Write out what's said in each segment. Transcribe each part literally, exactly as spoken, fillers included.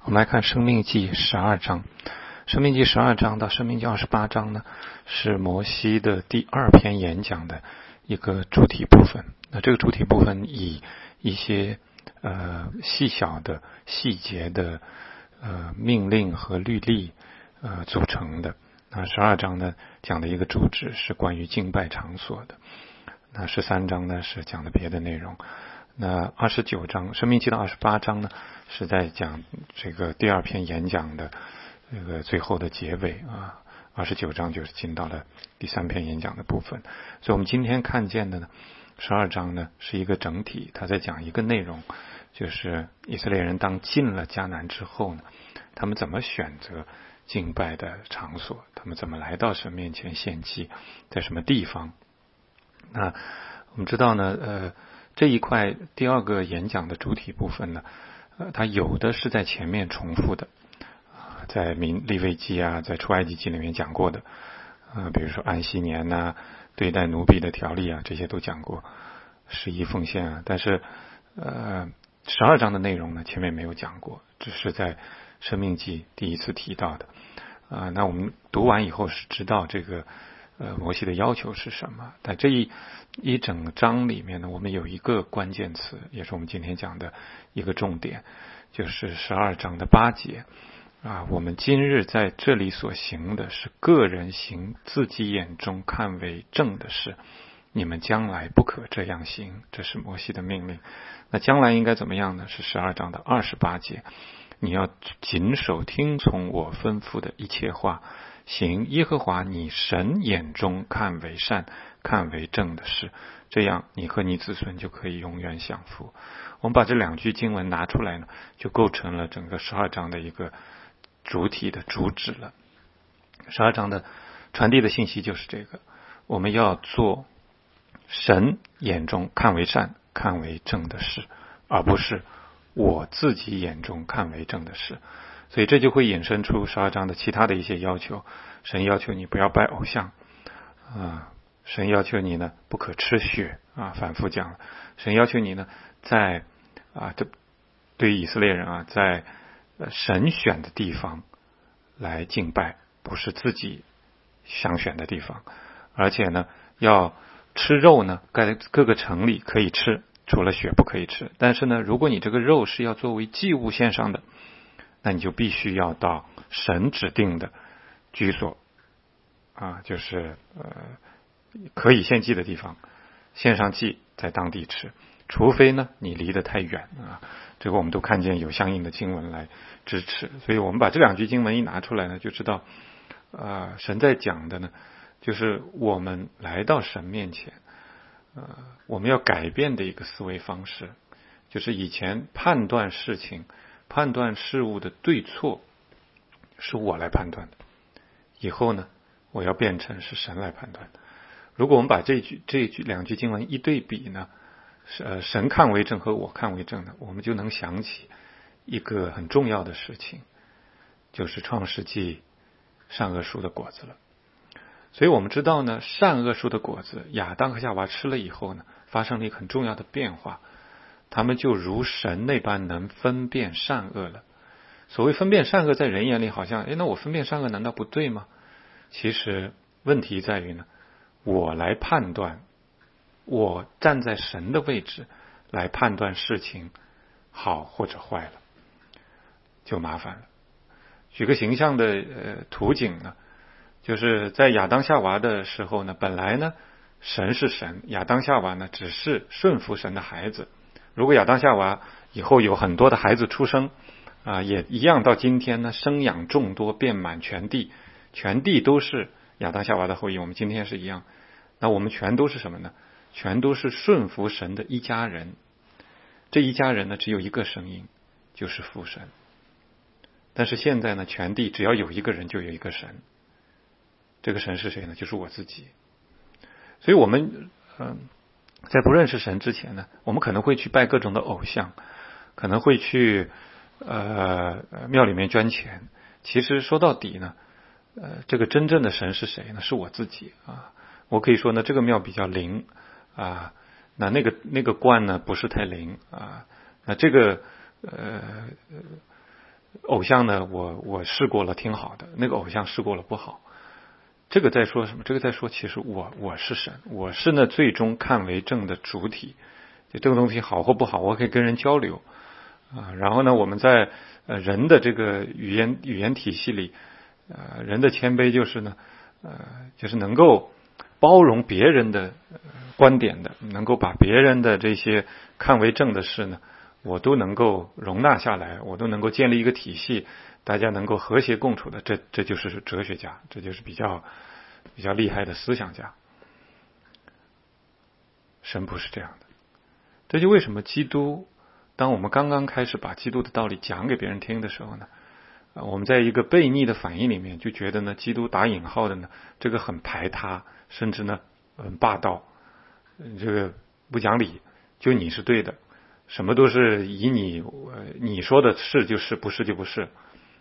我们来看《申命记》十二章，《申命记》十二章到《申命记》二十八章呢，是摩西的第二篇演讲的一个主体部分。那这个主体部分以一些呃细小的细节的呃命令和律例呃组成的。那十二章呢讲的一个主旨是关于敬拜场所的。那十三章呢是讲的别的内容。那二十九章，申命记到二十八章呢，是在讲这个第二篇演讲的这个最后的结尾啊。二十九章就是进到了第三篇演讲的部分。所以我们今天看见的呢，十二章呢是一个整体，它在讲一个内容，就是以色列人当进了迦南之后呢，他们怎么选择敬拜的场所，他们怎么来到神面前献祭，在什么地方。那我们知道呢，呃。这一块第二个演讲的主体部分呢，呃，它有的是在前面重复的，啊，在民利未记啊，在出埃及记里面讲过的，啊，比如说安息年呐、啊，对待奴婢的条例啊，这些都讲过，十一奉献啊，但是呃，十二章的内容呢，前面没有讲过，只是在申命记第一次提到的，啊，那我们读完以后是知道这个。呃，摩西的要求是什么？但这一一整章里面呢，我们有一个关键词，也是我们今天讲的一个重点，就是十二章的八节啊。我们今日在这里所行的是个人行自己眼中看为正的事，你们将来不可这样行，这是摩西的命令。那将来应该怎么样呢？是十二章的二十八节，你要谨守听从我吩咐的一切话。行耶和华你神眼中看为善看为正的事，这样你和你子孙就可以永远享福。我们把这两句经文拿出来呢，就构成了整个十二章的一个主体的主旨了。十二章的传递的信息就是这个，我们要做神眼中看为善看为正的事，而不是我自己眼中看为正的事。所以这就会引申出十二章的其他的一些要求。神要求你不要拜偶像啊，神要求你呢不可吃血啊，反复讲了。神要求你呢在啊，这对于以色列人啊，在神选的地方来敬拜，不是自己想选的地方。而且呢，要吃肉呢，在各个城里可以吃，除了血不可以吃。但是呢，如果你这个肉是要作为祭物献上的，那你就必须要到神指定的居所啊，就是呃可以献祭的地方献上祭，在当地吃，除非呢你离得太远啊。这个我们都看见有相应的经文来支持，所以我们把这两句经文一拿出来呢，就知道呃神在讲的呢，就是我们来到神面前，呃我们要改变的一个思维方式，就是以前判断事情。判断事物的对错是我来判断的，以后呢，我要变成是神来判断的。如果我们把这句这句两句经文一对比呢，是呃神看为正和我看为正的，我们就能想起一个很重要的事情，就是创世纪善恶树的果子了。所以我们知道呢，善恶树的果子，亚当和夏娃吃了以后呢，发生了一个很重要的变化。他们就如神那般能分辨善恶了。所谓分辨善恶，在人眼里好像，诶，那我分辨善恶难道不对吗？其实问题在于呢，我来判断，我站在神的位置来判断事情好或者坏了，就麻烦了。举个形象的呃图景呢，就是在亚当夏娃的时候呢，本来呢神是神，亚当夏娃呢只是顺服神的孩子。如果亚当夏娃以后有很多的孩子出生啊，也一样到今天呢，生养众多，遍满全地，全地都是亚当夏娃的后裔。我们今天是一样，那我们全都是什么呢？全都是顺服神的一家人。这一家人呢，只有一个声音，就是父神。但是现在呢，全地只要有一个人，就有一个神。这个神是谁呢？就是我自己。所以我们嗯。呃在不认识神之前呢，我们可能会去拜各种的偶像，可能会去呃庙里面捐钱。其实说到底呢，呃，这个真正的神是谁呢？是我自己啊。我可以说呢，这个庙比较灵啊，那那个那个观呢不是太灵啊。那这个呃偶像呢，我我试过了挺好的，那个偶像试过了不好。这个在说什么？这个在说，其实我我是神，我是那最终看为正的主体。就这个东西好或不好，我可以跟人交流啊。然后呢，我们在呃人的这个语言语言体系里，呃人的谦卑就是呢，呃就是能够包容别人的观点的，能够把别人的这些看为正的事呢，我都能够容纳下来，我都能够建立一个体系，大家能够和谐共处的，这这就是哲学家，这就是比较比较厉害的思想家。神不是这样的，这就为什么基督，当我们刚刚开始把基督的道理讲给别人听的时候呢，我们在一个悖逆的反应里面就觉得呢，基督打引号的呢，这个很排他，甚至呢很霸道，这个不讲理，就你是对的，什么都是以你你说的是就是，不是就不是。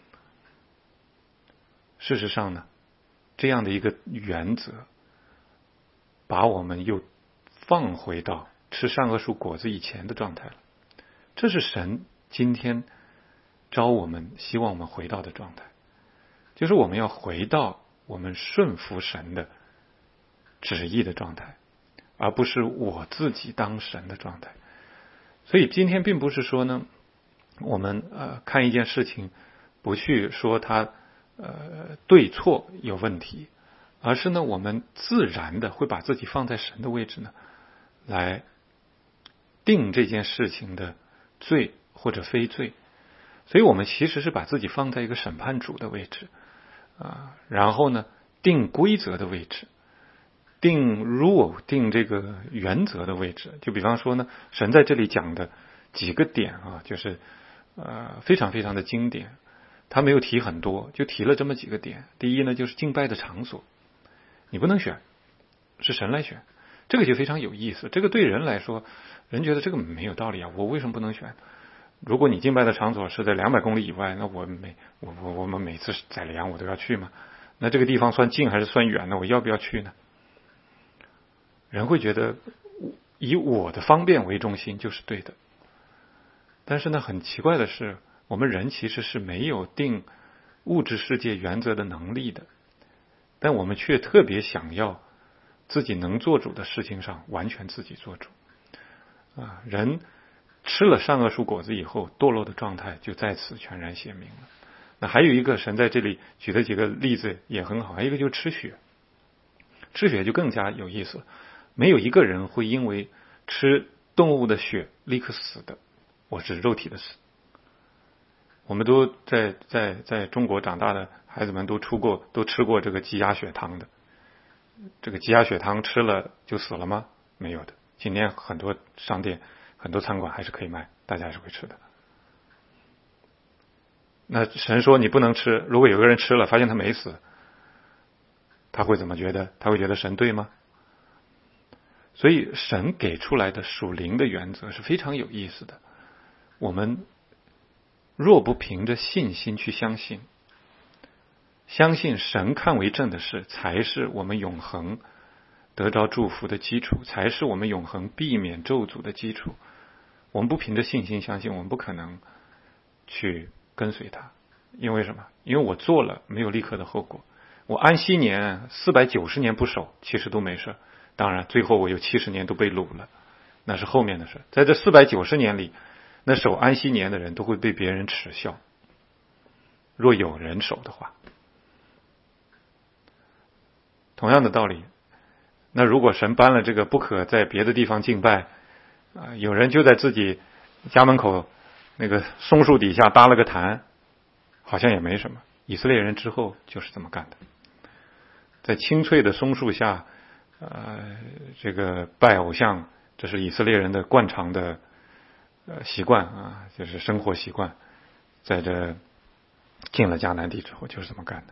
事实上呢，这样的一个原则，把我们又放回到吃善恶树果子以前的状态了。这是神今天招我们，希望我们回到的状态，就是我们要回到我们顺服神的旨意的状态，而不是我自己当神的状态。所以今天并不是说呢，我们呃看一件事情不去说它呃对错有问题，而是呢我们自然的会把自己放在神的位置呢，来定这件事情的罪或者非罪。所以我们其实是把自己放在一个审判主的位置啊，然后呢定规则的位置，定 rule 定这个原则的位置。就比方说呢，神在这里讲的几个点啊，就是呃非常非常的经典，他没有提很多，就提了这么几个点。第一呢，就是敬拜的场所，你不能选，是神来选，这个就非常有意思。这个对人来说，人觉得这个没有道理啊，我为什么不能选？如果你敬拜的场所是在两百公里以外，那我每我我我们每次宰了羊我都要去吗？那这个地方算近还是算远呢？我要不要去呢？人会觉得以我的方便为中心就是对的。但是呢，很奇怪的是，我们人其实是没有定物质世界原则的能力的，但我们却特别想要自己能做主的事情上完全自己做主啊！人吃了善恶树果子以后，堕落的状态就在此全然显明了。那还有一个，神在这里举的几个例子也很好，还有一个就是吃血，吃血就更加有意思了。没有一个人会因为吃动物的血立刻死的，我指肉体的死。我们都在在在中国长大的孩子们都出过都吃过这个鸡鸭血汤的，这个鸡鸭血汤吃了就死了吗？没有的。今天很多商店很多餐馆还是可以卖，大家还是会吃的。那神说你不能吃，如果有个人吃了发现他没死，他会怎么觉得？他会觉得神对吗？所以神给出来的属灵的原则是非常有意思的。我们若不凭着信心去相信，相信神看为正的事，才是我们永恒得着祝福的基础，才是我们永恒避免咒诅的基础。我们不凭着信心相信，我们不可能去跟随他。因为什么？因为我做了没有立刻的后果。我安息年四百九十年不守，其实都没事。当然最后我有七十年都被掳了，那是后面的事。在这四百九十年里，那守安息年的人都会被别人耻笑，若有人守的话。同样的道理，那如果神颁了这个不可在别的地方敬拜啊，有人就在自己家门口那个松树底下搭了个坛，好像也没什么。以色列人之后就是这么干的，在青翠的松树下呃，这个拜偶像，这是以色列人的惯常的呃习惯啊，就是生活习惯。在这进了迦南地之后，就是这么干的。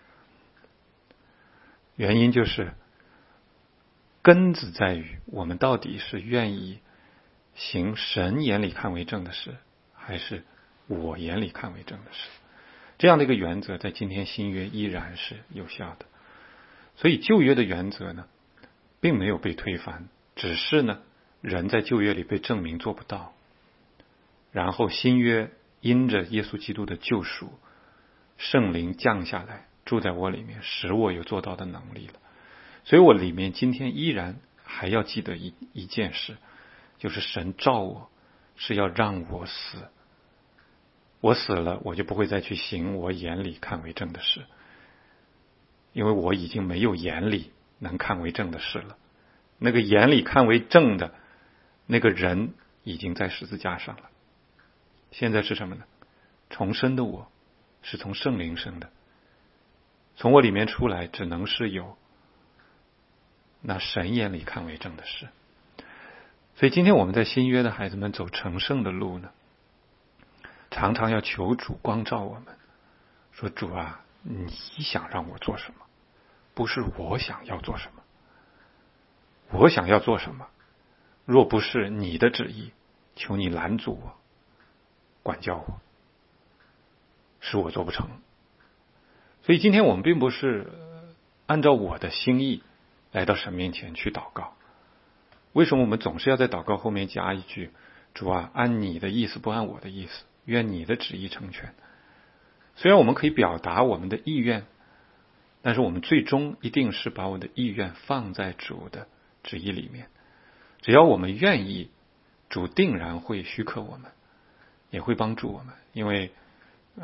原因就是根子在于我们到底是愿意行神眼里看为正的事，还是我眼里看为正的事。这样的一个原则在今天新约依然是有效的。所以旧约的原则呢并没有被推翻，只是呢人在旧约里被证明做不到，然后新约因着耶稣基督的救赎，圣灵降下来住在我里面，使我有做到的能力了。所以我里面今天依然还要记得一一件事，就是神召我是要让我死，我死了我就不会再去行我眼里看为正的事，因为我已经没有眼里能看为正的事了。那个眼里看为正的那个人已经在十字架上了。现在是什么呢？重生的我是从圣灵生的，从我里面出来只能是有那神眼里看为正的事。所以今天我们在新约的孩子们走成圣的路呢，常常要求主光照我们，说主啊，你想让我做什么？不是我想要做什么。我想要做什么？若不是你的旨意，求你拦阻我，管教我，使我做不成。所以今天我们并不是按照我的心意来到神面前去祷告。为什么我们总是要在祷告后面加一句，主啊，按你的意思，不按我的意思，愿你的旨意成全。虽然我们可以表达我们的意愿，但是我们最终一定是把我的意愿放在主的旨意里面。只要我们愿意，主定然会许可我们，也会帮助我们。因为呃，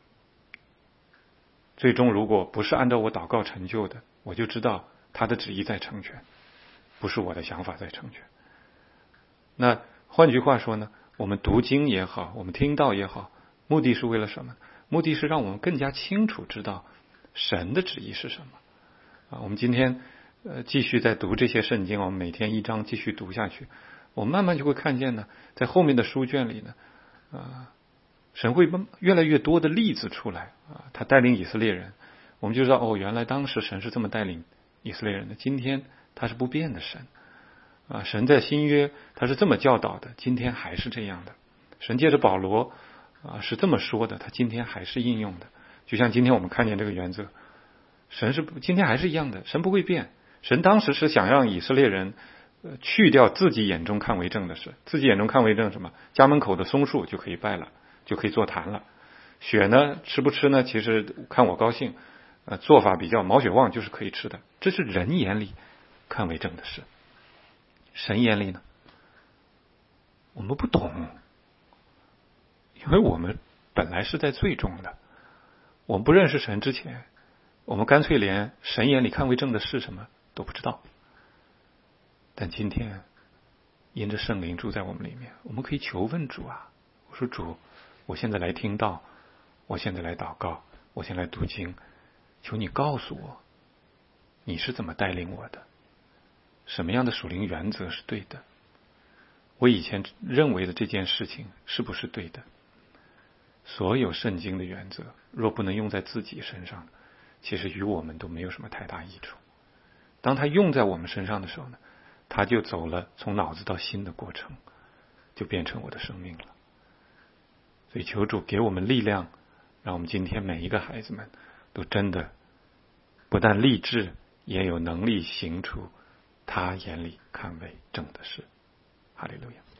最终如果不是按照我祷告成就的，我就知道他的旨意在成全，不是我的想法在成全。那换句话说呢，我们读经也好，我们听到也好，目的是为了什么？目的是让我们更加清楚知道神的旨意是什么啊。我们今天呃继续在读这些圣经，我们每天一章继续读下去，我们慢慢就会看见呢，在后面的书卷里呢，啊，神会越来越多的例子出来啊，他带领以色列人，我们就知道哦，原来当时神是这么带领以色列人的，今天他是不变的神啊。神在新约他是这么教导的，今天还是这样的。神借着保罗啊是这么说的，他今天还是应用的。就像今天我们看见这个原则，神是今天还是一样的，神不会变。神当时是想让以色列人呃去掉自己眼中看为正的事，自己眼中看为正什么？家门口的松树就可以拜了，就可以做坛了。血呢，吃不吃呢？其实看我高兴，呃，做法比较毛血旺就是可以吃的。这是人眼里看为正的事，神眼里呢，我们不懂，因为我们本来是在罪中的。我们不认识神之前，我们干脆连神眼里看为正的是什么都不知道。但今天因着圣灵住在我们里面，我们可以求问主啊，我说主，我现在来听道，我现在来祷告，我现在来读经，求你告诉我你是怎么带领我的，什么样的属灵原则是对的，我以前认为的这件事情是不是对的。所有圣经的原则若不能用在自己身上，其实与我们都没有什么太大益处。当他用在我们身上的时候呢，他就走了从脑子到心的过程，就变成我的生命了。所以求主给我们力量，让我们今天每一个孩子们都真的不但立志，也有能力行出他眼里看为正的事。哈利路亚。